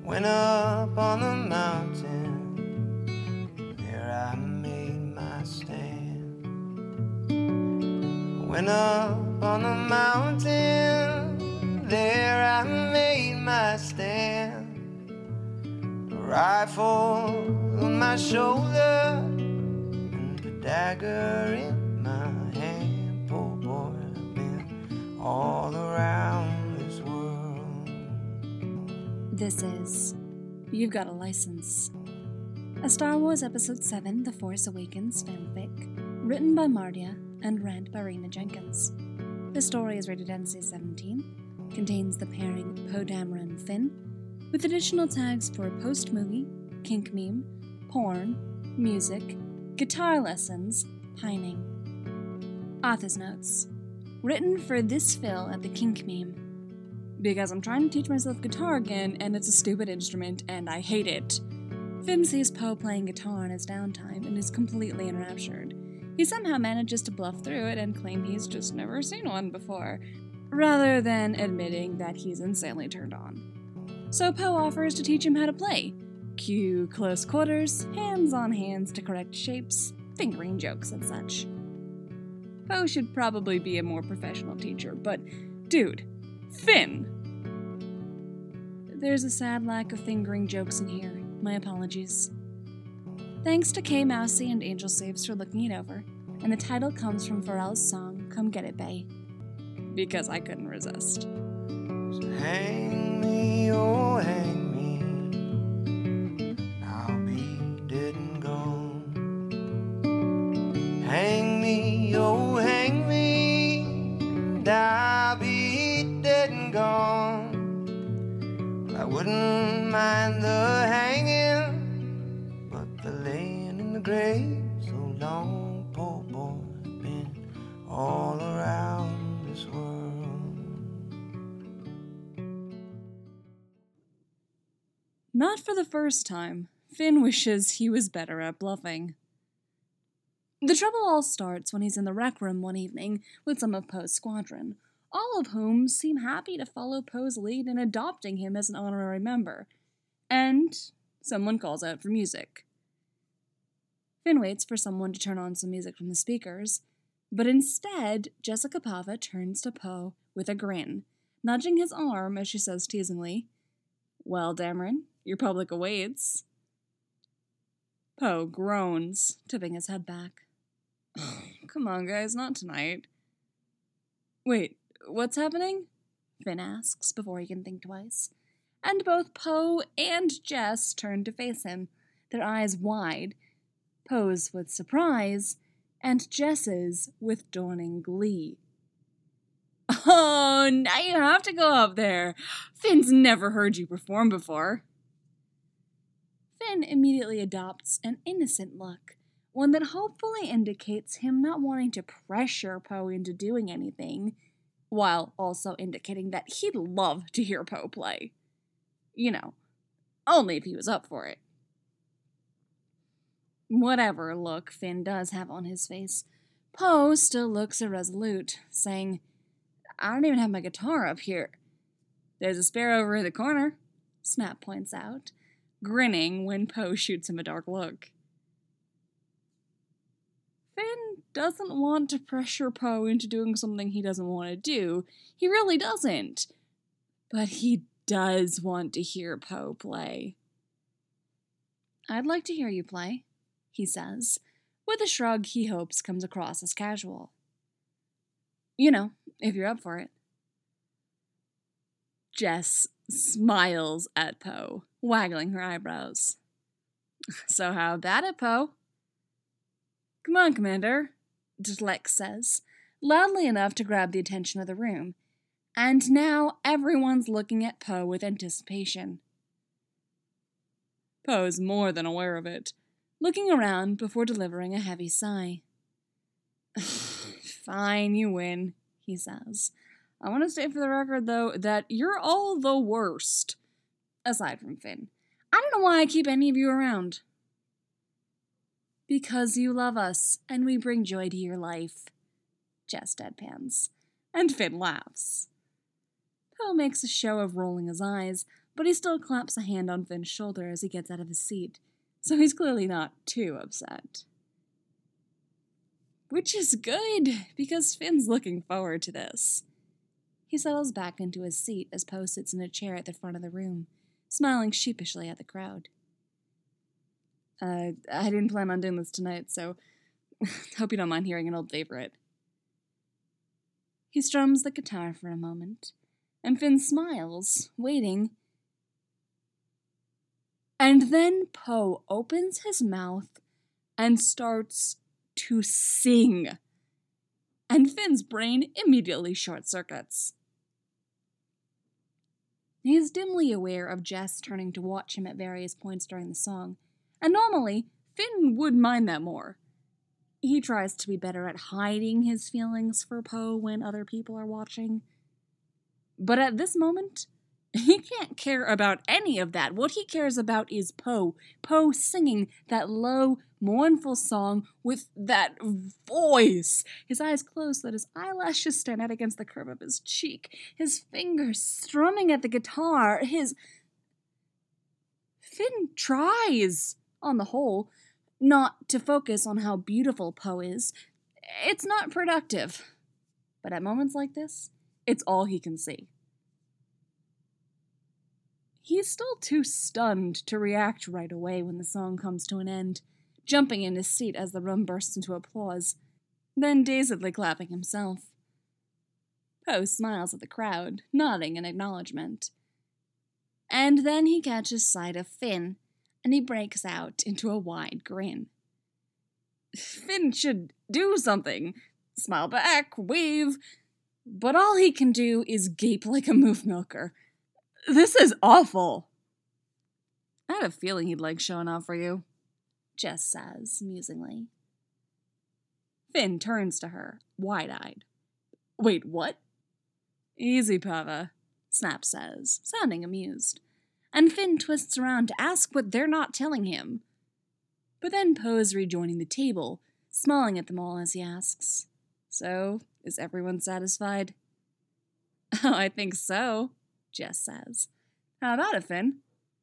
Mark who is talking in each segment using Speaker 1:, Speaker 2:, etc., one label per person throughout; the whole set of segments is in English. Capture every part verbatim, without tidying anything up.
Speaker 1: Went up on the mountain, there I made my stand. Went up on the mountain, there I made my stand. A rifle on my shoulder and a dagger in my hand. Poor boy, I've been all around this world.
Speaker 2: This is You've Got a License, a Star Wars Episode seven The Force Awakens fanfic, written by Mardia and read by Raina Jenkins. The story is rated N C seventeen, contains the pairing Poe Dameron Finn, with additional tags for post-movie, kink meme, porn, music, guitar lessons, pining. Author's notes. Written for this fill at the kink meme. Because I'm trying to teach myself guitar again, and it's a stupid instrument, and I hate it. Finn sees Poe playing guitar in his downtime and is completely enraptured. He somehow manages to bluff through it and claim he's just never seen one before, rather than admitting that he's insanely turned on. So Poe offers to teach him how to play. Cue close quarters, hands on hands to correct shapes, fingering jokes and such. Poe should probably be a more professional teacher, but dude, Finn! There's a sad lack of fingering jokes in here. My apologies. Thanks to K Mousy and Angel Saves for looking it over, and the title comes from Pharrell's song, Come Get It, Bae. Because I couldn't resist.
Speaker 1: So hang me, oh hang me, I'll be dead and gone. Hang me, oh hang me, and I'll be dead and gone. Well, I wouldn't mind the hanging, but the laying in the grave so long, poor boy, been all around this world.
Speaker 2: Not for the first time, Finn wishes he was better at bluffing. The trouble all starts when he's in the rec room one evening with some of Poe's squadron, all of whom seem happy to follow Poe's lead in adopting him as an honorary member. And someone calls out for music. Finn waits for someone to turn on some music from the speakers, but instead, Jessica Pava turns to Poe with a grin, nudging his arm as she says teasingly, "Well, Dameron, your public awaits." Poe groans, tipping his head back. Come on, guys, not tonight. Wait, what's happening? Finn asks before he can think twice. And both Poe and Jess turn to face him, their eyes wide, Poe's with surprise, and Jess's with dawning glee. Oh, now you have to go up there. Finn's never heard you perform before. Finn immediately adopts an innocent look, one that hopefully indicates him not wanting to pressure Poe into doing anything, while also indicating that he'd love to hear Poe play. You know, only if he was up for it. Whatever look Finn does have on his face, Poe still looks irresolute, saying, "I don't even have my guitar up here." "There's a spare over in the corner," Snap points out, grinning when Poe shoots him a dark look. Finn doesn't want to pressure Poe into doing something he doesn't want to do. He really doesn't. But he does want to hear Poe play. "I'd like to hear you play," he says, with a shrug he hopes comes across as casual. "You know, if you're up for it." Jess smiles at Poe, waggling her eyebrows. "So how about it, Poe?" "Come on, Commander," Dlek says, loudly enough to grab the attention of the room, and now everyone's looking at Poe with anticipation. Poe's more than aware of it, looking around before delivering a heavy sigh. "Fine, you win," he says. "I want to state for the record, though, that you're all the worst. Aside from Finn. I don't know why I keep any of you around." "Because you love us, and we bring joy to your life," Jess deadpans, and Finn laughs. Poe makes a show of rolling his eyes, but he still claps a hand on Finn's shoulder as he gets out of his seat, so he's clearly not too upset. Which is good, because Finn's looking forward to this. He settles back into his seat as Poe sits in a chair at the front of the room, smiling sheepishly at the crowd. Uh, I didn't plan on doing this tonight, so hope you don't mind hearing an old favorite. He strums the guitar for a moment, and Finn smiles, waiting. And then Poe opens his mouth and starts to sing. And Finn's brain immediately short-circuits. He is dimly aware of Jess turning to watch him at various points during the song, and normally, Finn would mind that more. He tries to be better at hiding his feelings for Poe when other people are watching. But at this moment, he can't care about any of that. What he cares about is Poe. Poe singing that low, mournful song with that voice. His eyes closed so that his eyelashes stand out against the curve of his cheek. His fingers strumming at the guitar. His... Finn tries, on the whole, not to focus on how beautiful Poe is. It's not productive. But at moments like this, it's all he can see. He's still too stunned to react right away when the song comes to an end, jumping in his seat as the room bursts into applause, then dazedly clapping himself. Poe smiles at the crowd, nodding in acknowledgement. And then he catches sight of Finn, and he breaks out into a wide grin. Finn should do something, smile back, wave, but all he can do is gape like a moof milker. This is awful. I had a feeling he'd like showing off for you, Jess says, musingly. Finn turns to her, wide-eyed. Wait, what? Easy, Pava, Snap says, sounding amused. And Finn twists around to ask what they're not telling him. But then Poe's rejoining the table, smiling at them all as he asks, So, is everyone satisfied? Oh, I think so, Jess says. How about it, Finn?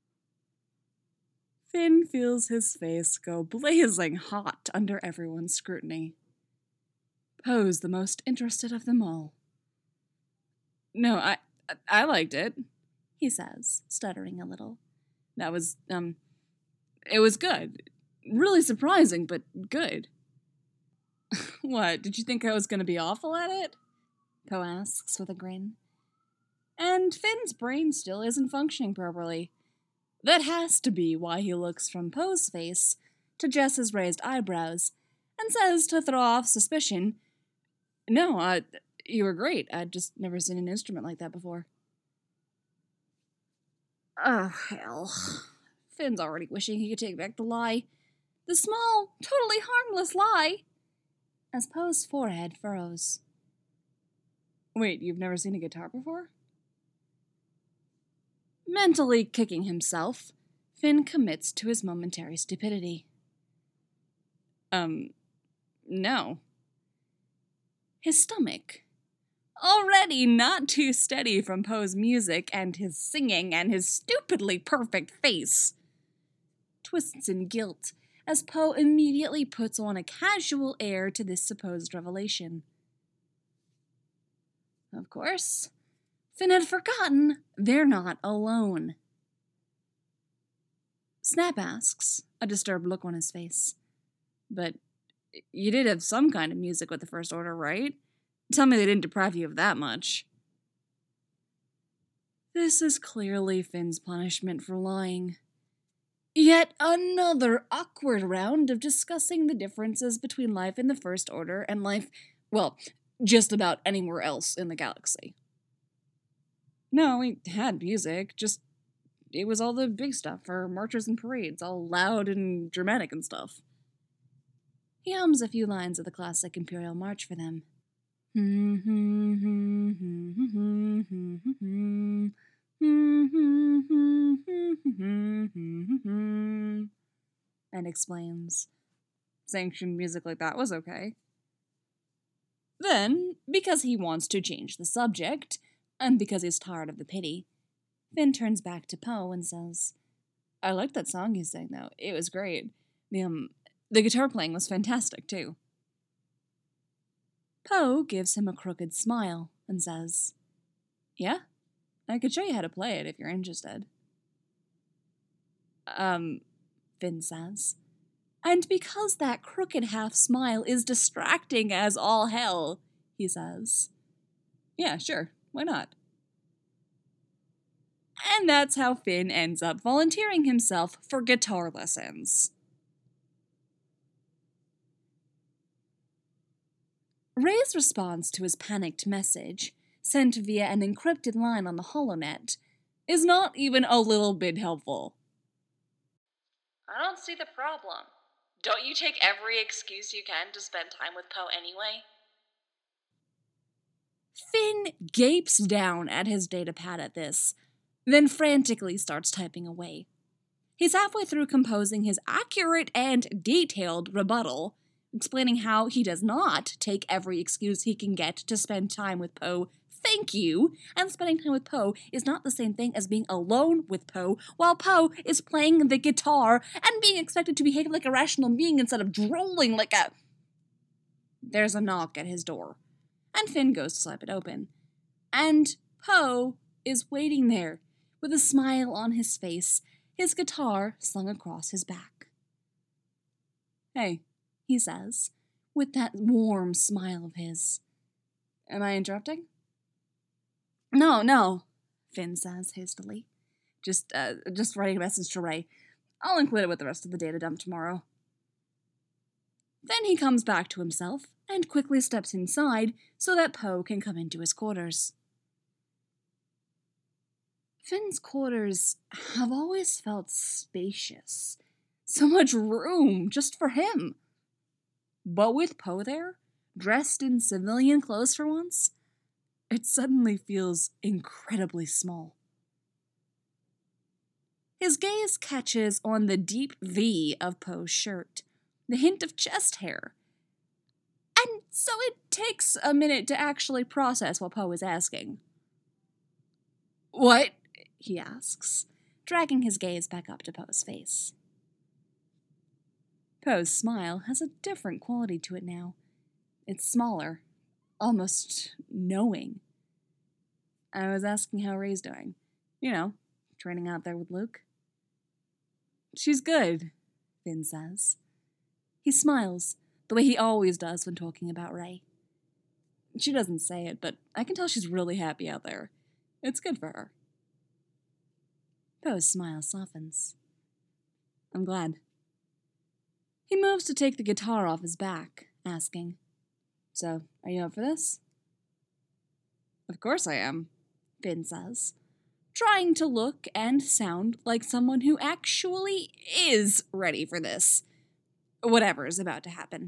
Speaker 2: Finn feels his face go blazing hot under everyone's scrutiny. Poe's the most interested of them all. No, I, I liked it, he says, stuttering a little. That was, um, it was good. Really surprising, but good. What, did you think I was going to be awful at it? Poe asks with a grin. And Finn's brain still isn't functioning properly. That has to be why he looks from Poe's face to Jess's raised eyebrows and says to throw off suspicion, No, I, you were great. I'd just never seen an instrument like that before. Oh, hell. Finn's already wishing he could take back the lie. The small, totally harmless lie. As Poe's forehead furrows. Wait, you've never seen a guitar before? Mentally kicking himself, Finn commits to his momentary stupidity. Um, no. His stomach, already not too steady from Poe's music and his singing and his stupidly perfect face, twists in guilt as Poe immediately puts on a casual air to this supposed revelation. Of course, Finn had forgotten they're not alone. Snap asks, a disturbed look on his face. But you did have some kind of music with the First Order, right? Tell me they didn't deprive you of that much. This is clearly Finn's punishment for lying. Yet another awkward round of discussing the differences between life in the First Order and life, well, just about anywhere else in the galaxy. No, we had music, just it was all the big stuff for marches and parades, all loud and dramatic and stuff. He hums a few lines of the classic Imperial March for them. And explains, sanctioned music like that was okay. Then, because he wants to change the subject, and because he's tired of the pity, Finn turns back to Poe and says, I liked that song you sang, though. It was great. The, um, the guitar playing was fantastic, too. Poe gives him a crooked smile and says, Yeah? I could show you how to play it if you're interested. Um, Finn says. And because that crooked half-smile is distracting as all hell, he says, Yeah, sure, why not? And that's how Finn ends up volunteering himself for guitar lessons. Ray's response to his panicked message, sent via an encrypted line on the HoloNet, is not even a little bit helpful.
Speaker 3: I don't see the problem. Don't you take every excuse you can to spend time with Poe anyway?
Speaker 2: Finn gapes down at his datapad at this, then frantically starts typing away. He's halfway through composing his accurate and detailed rebuttal, explaining how he does not take every excuse he can get to spend time with Poe, thank you, and spending time with Poe is not the same thing as being alone with Poe while Poe is playing the guitar and being expected to behave like a rational being instead of drooling like a... There's a knock at his door, and Finn goes to slap it open. And Poe is waiting there, with a smile on his face, his guitar slung across his back. Hey, he says, with that warm smile of his. Am I interrupting? No, no, Finn says hastily. Just, uh, just writing a message to Ray. I'll include it with the rest of the data dump tomorrow. Then he comes back to himself and quickly steps inside so that Poe can come into his quarters. Finn's quarters have always felt spacious. So much room just for him. But with Poe there, dressed in civilian clothes for once, it suddenly feels incredibly small. His gaze catches on the deep V of Poe's shirt, the hint of chest hair. And so it takes a minute to actually process what Poe is asking. What? He asks, dragging his gaze back up to Poe's face. Poe's smile has a different quality to it now. It's smaller, almost knowing. I was asking how Ray's doing. You know, training out there with Luke. She's good, Finn says. He smiles, the way he always does when talking about Ray. She doesn't say it, but I can tell she's really happy out there. It's good for her. Poe's smile softens. I'm glad. He moves to take the guitar off his back, asking, So, are you up for this? Of course I am, Finn says, trying to look and sound like someone who actually is ready for this. Whatever is about to happen.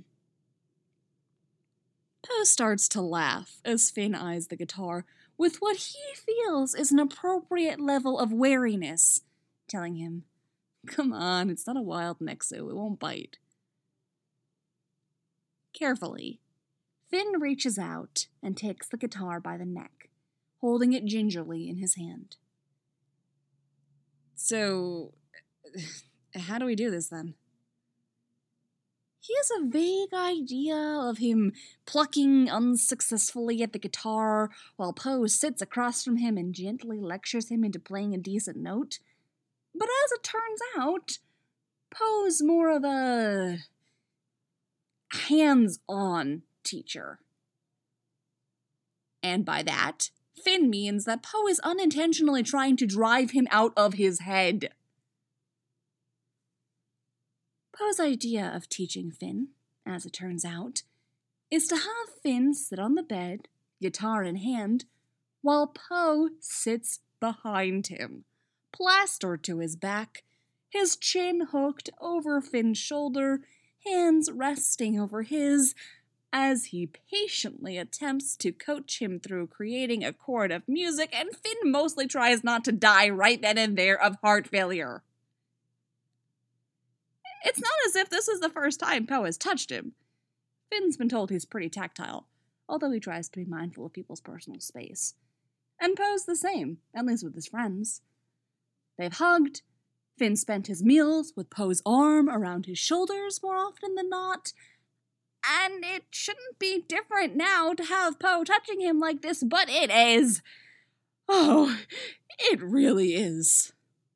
Speaker 2: Poe starts to laugh as Finn eyes the guitar with what he feels is an appropriate level of wariness, telling him, Come on, it's not a wild Nexu, it won't bite. Carefully, Finn reaches out and takes the guitar by the neck, holding it gingerly in his hand. So, how do we do this then? He has a vague idea of him plucking unsuccessfully at the guitar while Poe sits across from him and gently lectures him into playing a decent note. But as it turns out, Poe's more of a hands-on teacher. And by that, Finn means that Poe is unintentionally trying to drive him out of his head. Poe's idea of teaching Finn, as it turns out, is to have Finn sit on the bed, guitar in hand, while Poe sits behind him, plastered to his back, his chin hooked over Finn's shoulder, hands resting over his, as he patiently attempts to coach him through creating a chord of music, and Finn mostly tries not to die right then and there of heart failure. It's not as if this is the first time Poe has touched him. Finn's been told he's pretty tactile, although he tries to be mindful of people's personal space. And Poe's the same, at least with his friends. They've hugged. Finn spent his meals with Poe's arm around his shoulders more often than not. And it shouldn't be different now to have Poe touching him like this, but it is. Oh, it really is.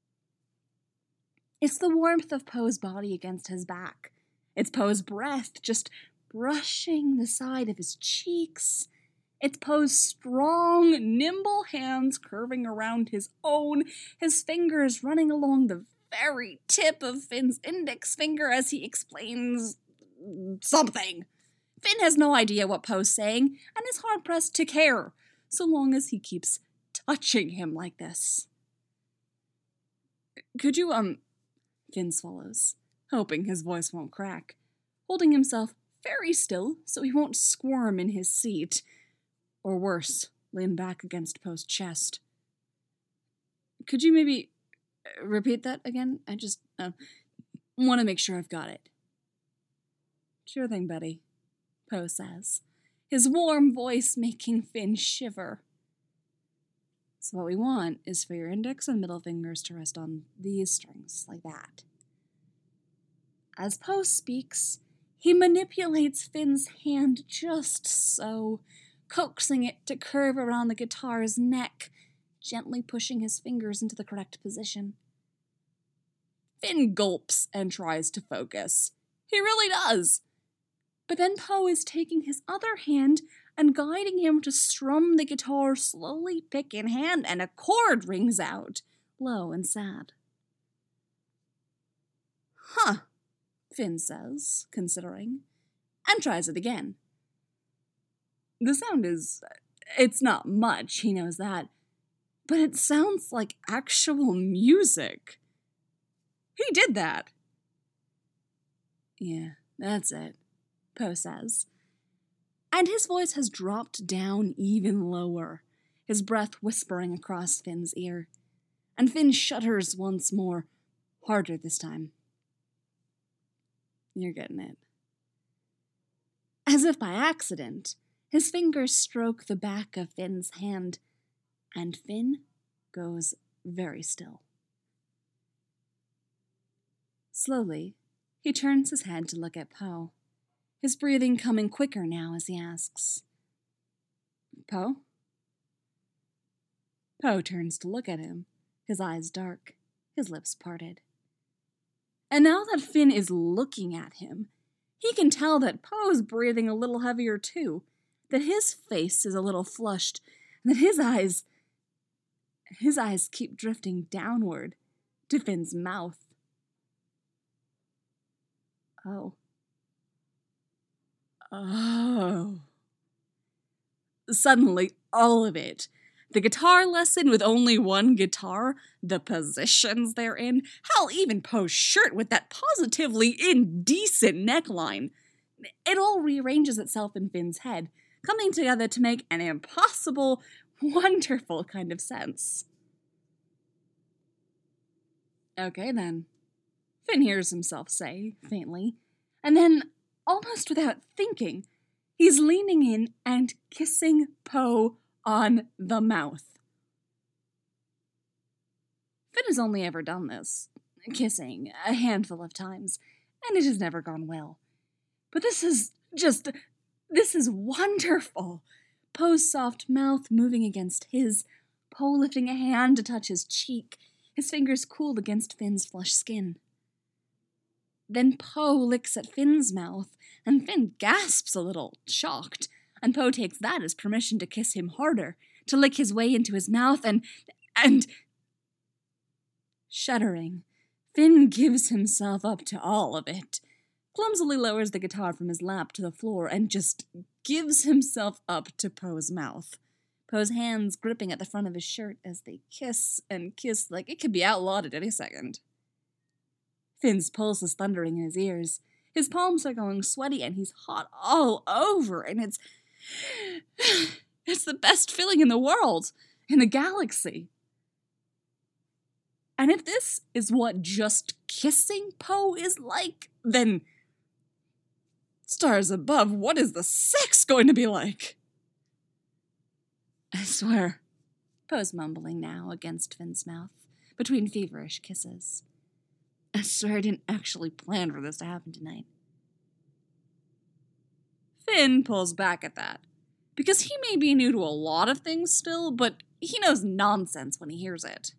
Speaker 2: It's the warmth of Poe's body against his back. It's Poe's breath just brushing the side of his cheeks. It's Poe's strong, nimble hands curving around his own, his fingers running along the very tip of Finn's index finger as he explains something. Finn has no idea what Poe's saying and is hard-pressed to care, so long as he keeps touching him like this. Could you, um... Finn swallows, hoping his voice won't crack, holding himself very still so he won't squirm in his seat. Or worse, lean back against Poe's chest. Could you maybe repeat that again? I just uh, want to make sure I've got it. Sure thing, buddy, Poe says, his warm voice making Finn shiver. So what we want is for your index and middle fingers to rest on these strings, like that. As Poe speaks, he manipulates Finn's hand just so, coaxing it to curve around the guitar's neck, gently pushing his fingers into the correct position. Finn gulps and tries to focus. He really does. But then Poe is taking his other hand and guiding him to strum the guitar slowly pick in hand, and a chord rings out, low and sad. Huh, Finn says, considering, and tries it again. The sound is... it's not much, he knows that, but it sounds like actual music. He did that. Yeah, that's it, Poe says. And his voice has dropped down even lower, his breath whispering across Finn's ear. And Finn shudders once more, harder this time. You're getting it. As if by accident, his fingers stroke the back of Finn's hand, and Finn goes very still. Slowly, he turns his head to look at Poe, his breathing coming quicker now as he asks, Poe? Poe turns to look at him, his eyes dark, his lips parted. And now that Finn is looking at him, he can tell that Poe's breathing a little heavier too, that his face is a little flushed, and that his eyes, his eyes keep drifting downward to Finn's mouth. Oh. Oh. Suddenly, all of it. The guitar lesson with only one guitar, the positions they're in, hell, even Poe's shirt with that positively indecent neckline. It all rearranges itself in Finn's head, coming together to make an impossible, wonderful kind of sense. Okay, then, Finn hears himself say, faintly, and then, almost without thinking, he's leaning in and kissing Poe on the mouth. Finn has only ever done this, kissing, a handful of times, and it has never gone well. But this is just, this is wonderful. Poe's soft mouth moving against his, Poe lifting a hand to touch his cheek, his fingers cooled against Finn's flushed skin. Then Poe licks at Finn's mouth, and Finn gasps a little, shocked, and Poe takes that as permission to kiss him harder, to lick his way into his mouth, and... and... Shuddering, Finn gives himself up to all of it, clumsily lowers the guitar from his lap to the floor, and just gives himself up to Poe's mouth. Poe's hands gripping at the front of his shirt as they kiss and kiss like it could be outlawed at any second. Finn's pulse is thundering in his ears. His palms are going sweaty and he's hot all over, and it's... it's the best feeling in the world, in the galaxy. And if this is what just kissing Poe is like, then... stars above, what is the sex going to be like? I swear, Poe's mumbling now against Finn's mouth, between feverish kisses. I swear I didn't actually plan for this to happen tonight. Finn pulls back at that, because he may be new to a lot of things still, but he knows nonsense when he hears it.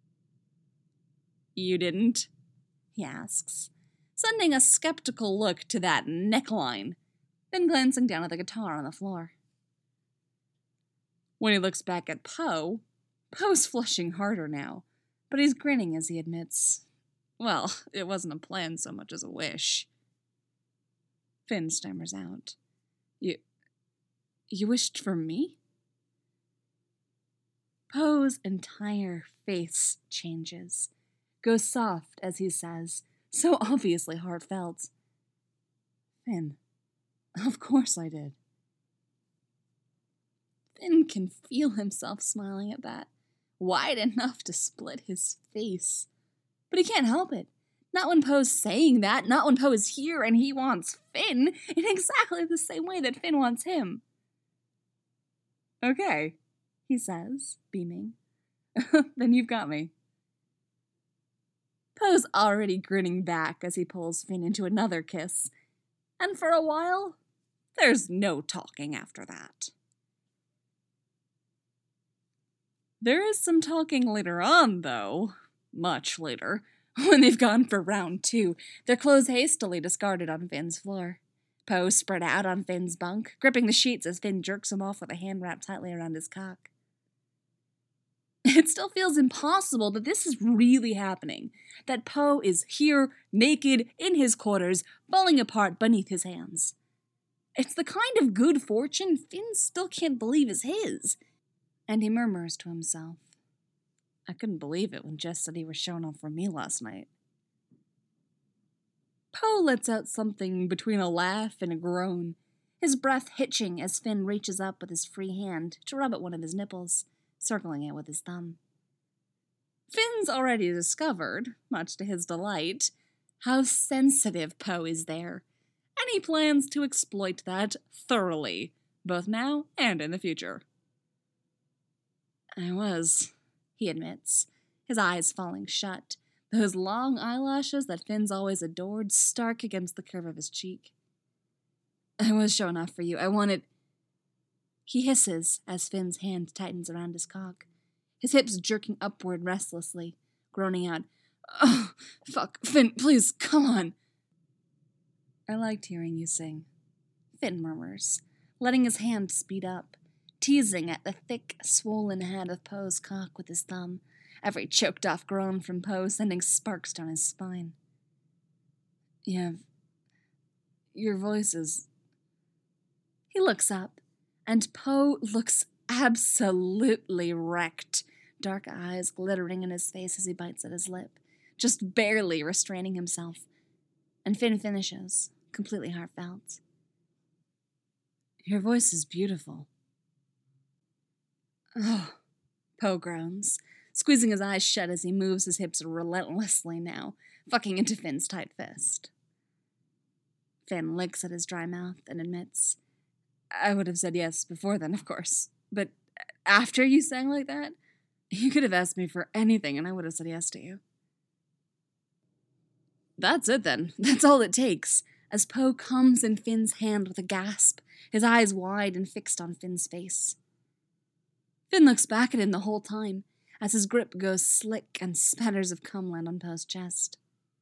Speaker 2: You didn't? He asks, sending a skeptical look to that neckline, then glancing down at the guitar on the floor. When he looks back at Poe, Poe's flushing harder now, but he's grinning as he admits, well, it wasn't a plan so much as a wish. Finn stammers out. You... you wished for me? Poe's entire face changes, goes soft as he says, so obviously heartfelt. Finn, of course I did. Finn can feel himself smiling at that, wide enough to split his face. But he can't help it. Not when Poe's saying that, not when Poe is here and he wants Finn in exactly the same way that Finn wants him. Okay, he says, beaming. Then you've got me. Poe's already grinning back as he pulls Finn into another kiss, and for a while, there's no talking after that. There is some talking later on, though, much later, when they've gone for round two, their clothes hastily discarded on Finn's floor. Poe spread out on Finn's bunk, gripping the sheets as Finn jerks him off with a hand wrapped tightly around his cock. It still feels impossible that this is really happening, that Poe is here, naked, in his quarters, falling apart beneath his hands. It's the kind of good fortune Finn still can't believe is his, and he murmurs to himself, I couldn't believe it when Jess said he was showing off for me last night. Poe lets out something between a laugh and a groan, his breath hitching as Finn reaches up with his free hand to rub at one of his nipples, circling it with his thumb. Finn's already discovered, much to his delight, how sensitive Poe is there, and he plans to exploit that thoroughly, both now and in the future. I was, he admits, his eyes falling shut, those long eyelashes that Finn's always adored stark against the curve of his cheek. I was showing off for you. I wanted... He hisses as Finn's hand tightens around his cock, his hips jerking upward restlessly, groaning out, Oh, fuck, Finn, please, come on. I liked hearing you sing, Finn murmurs, letting his hand speed up, teasing at the thick, swollen head of Poe's cock with his thumb, every choked-off groan from Poe sending sparks down his spine. You have... your voice is... He looks up, and Poe looks absolutely wrecked, dark eyes glittering in his face as he bites at his lip, just barely restraining himself. And Finn finishes, completely heartfelt. Your voice is beautiful. Oh, Poe groans, squeezing his eyes shut as he moves his hips relentlessly now, fucking into Finn's tight fist. Finn licks at his dry mouth and admits, I would have said yes before then, of course, but after you sang like that, you could have asked me for anything and I would have said yes to you. That's it then. That's all it takes, as Poe comes in Finn's hand with a gasp, his eyes wide and fixed on Finn's face. Finn looks back at him the whole time, as his grip goes slick and spatters of cum land on Poe's chest.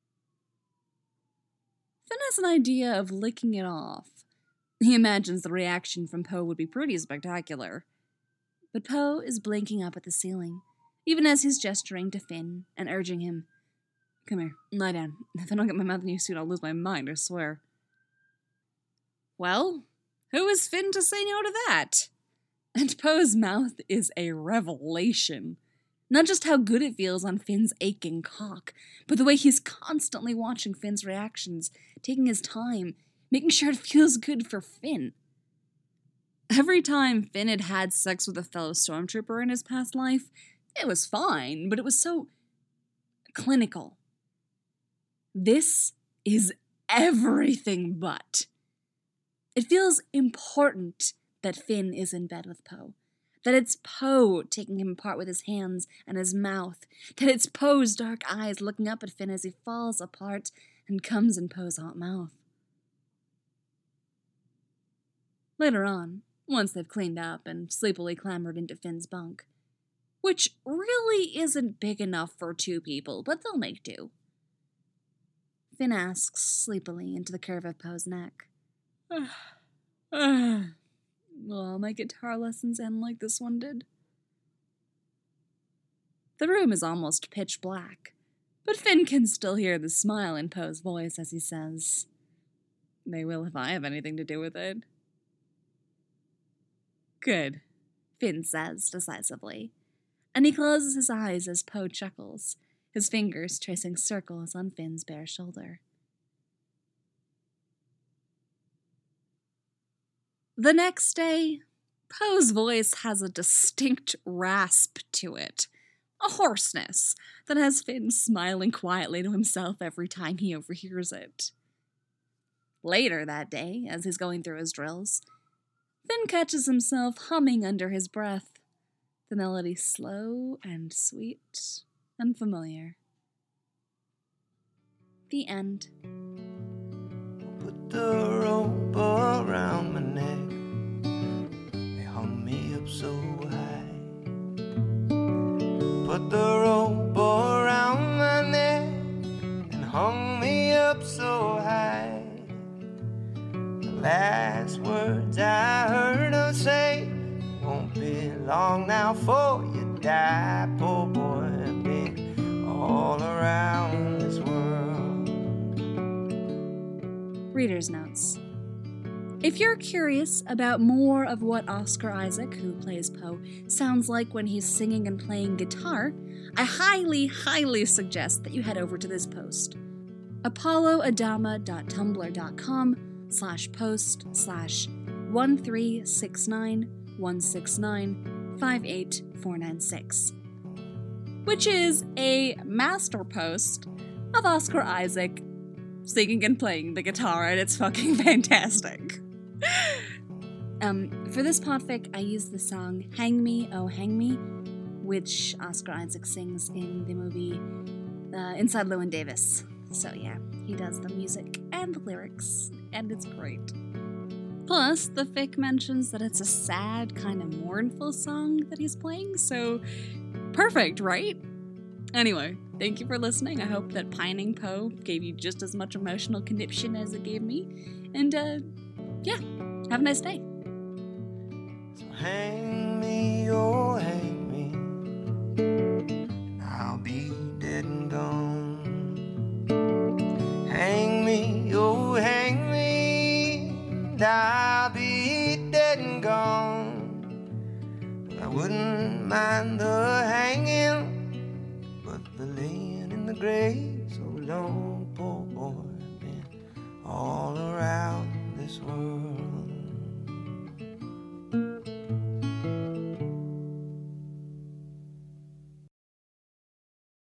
Speaker 2: Finn has an idea of licking it off. He imagines the reaction from Poe would be pretty spectacular. But Poe is blinking up at the ceiling, even as he's gesturing to Finn and urging him, Come here, lie down. If I don't get my mouth in you soon, I'll lose my mind, I swear. Well, who is Finn to say no to that? And Poe's mouth is a revelation. Not just how good it feels on Finn's aching cock, but the way he's constantly watching Finn's reactions, taking his time, making sure it feels good for Finn. Every time Finn had had sex with a fellow stormtrooper in his past life, it was fine, but it was so clinical. This is everything but. It feels important that Finn is in bed with Poe, That it's Poe taking him apart with his hands and his mouth. That it's Poe's dark eyes looking up at Finn as he falls apart and comes in Poe's hot mouth. Later on, once they've cleaned up and sleepily clambered into Finn's bunk, which really isn't big enough for two people, but they'll make do. Finn asks sleepily into the curve of Poe's neck, Will all my guitar lessons end like this one did? The room is almost pitch black, but Finn can still hear the smile in Poe's voice as he says, They will if I have anything to do with it. Good, Finn says decisively, and he closes his eyes as Poe chuckles, his fingers tracing circles on Finn's bare shoulder. The next day, Poe's voice has a distinct rasp to it, a hoarseness that has Finn smiling quietly to himself every time he overhears it. Later that day, as he's going through his drills, Finn catches himself humming under his breath, the melody slow and sweet and familiar. The end.
Speaker 1: Put the rope around my neck, they hung me up so high. Put the rope around my neck and hung me up so high. The last words I heard her say, won't be long now for you die, poor boy, been all around this world.
Speaker 2: Reader's Notes. If you're curious about more of what Oscar Isaac, who plays Poe, sounds like when he's singing and playing guitar, I highly, highly suggest that you head over to this post. apolloadama.tumblr.com slash post slash one three six nine one six nine five eight four nine six, which is a master post of Oscar Isaac singing and playing the guitar, and it's fucking fantastic. um, for this podfic, I used the song Hang Me, Oh Hang Me, which Oscar Isaac sings in the movie uh, Inside Llewyn Davis. So yeah, he does the music and the lyrics, and it's great. Plus, the fic mentions that it's a sad, kind of mournful song that he's playing, so perfect, right? Anyway, thank you for listening. I hope that Pining Poe gave you just as much emotional conniption as it gave me. And, uh, yeah, have a nice day.
Speaker 1: So hang me, oh hang me, I'll be dead and gone. Hang me, oh hang me, and I'll be dead and gone. But I wouldn't mind the hanging, but the laying in the grave so long, poor boy, been all around this world.